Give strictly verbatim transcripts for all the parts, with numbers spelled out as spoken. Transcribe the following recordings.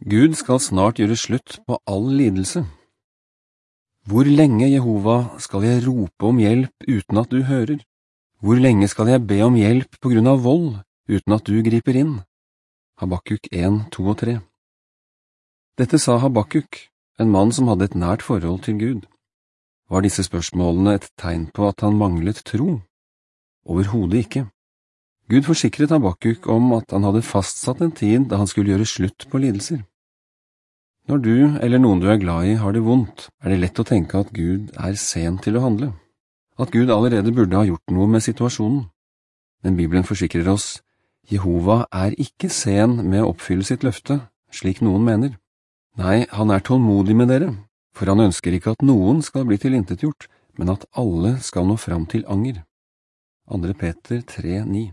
Gud skal snart gjøre slutt på all lidelse. Hvor lenge, Jehova, skal jeg rope om hjelp uten at du hører? Hvor lenge skal jeg be om hjelp på grunn av vold, uten at du griper inn? Habakkuk en, to og tre. Dette sa Habakkuk, en mann som hadde et nært forhold til Gud. Var disse spørsmålene et tegn på at han manglet tro? Overhodet ikke. Gud forsikret Habakkuk om at han hadde fastsatt en tid da han skulle gjøre slutt på lidelser. Når du eller noen du er glad i har det vondt, er det lett å tenke at Gud er sen til å handle, at Gud allerede burde ha gjort noe med situasjonen. Men Bibelen forsikrer oss, Jehova er ikke sen med å oppfylle sitt løfte, slik noen mener. Nei, han er tålmodig med dere, for han ønsker ikke at noen skal bli tilintetgjort, men at alle skal nå fram til anger. Andre Peter tre, ni.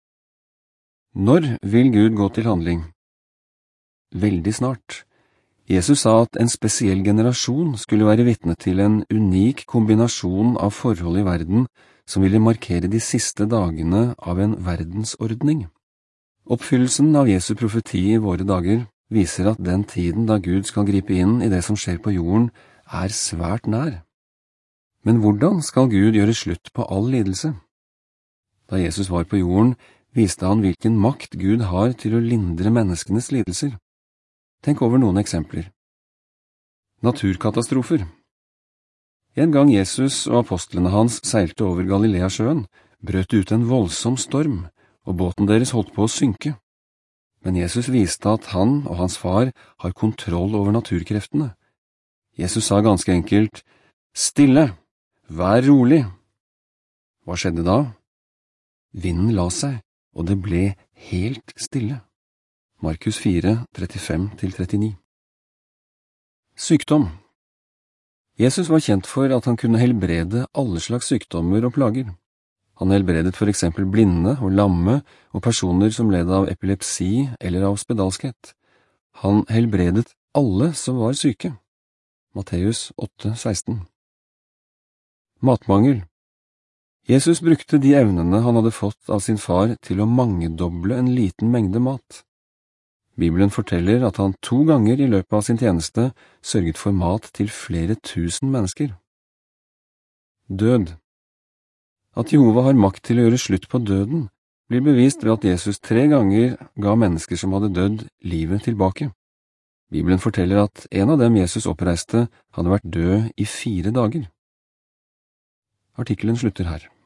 Når vil Gud gå til handling? Veldig snart. Jesus sa at en spesiell generasjon skulle være vitne til en unik kombinasjon av forhold i verden som ville markere de siste dagene av en verdensordning. Oppfyllelsen av Jesu profeti i våre dager viser at den tiden da Gud skal gripe inn i det som skjer på jorden, er svært nær. Men hvordan skal Gud gjøre slutt på all lidelse? Da Jesus var på jorden, viste han hvilken makt Gud har til å lindre menneskenes lidelser. Tenk over noen eksempler. Naturkatastrofer. En gang Jesus og apostlene hans seilte over Galileasjøen, brøt ut en voldsom storm, og båten deres holdt på å synke. Men Jesus viste at han og hans far har kontroll over naturkreftene. Jesus sa ganske enkelt, «Stille, vær rolig!» Hva skjedde da? Vinden la seg, og det ble helt stille. Markus fire, trettifem til trettini. Sykdom. Jesus var kjent for at han kunne helbrede alle slags sykdommer og plager. Han helbredet for eksempel blinde og lamme og personer som led av epilepsi eller av spedalskhet. Han helbredet alle som var syke. Matteus åtte, seksten. Matmangel. Jesus brukte de evnene han hadde fått av sin far til å mangedoble en liten mengde mat. Bibelen forteller at han to ganger i løpet av sin tjeneste sørget for mat til flere tusen mennesker. Død. At Jehova har makt til å gjøre slutt på døden, blir bevist ved at Jesus tre ganger ga mennesker som hadde dødd livet tilbake. Bibelen forteller at en av dem Jesus oppreiste hadde vært død i fire dager. Artikkelen slutter her.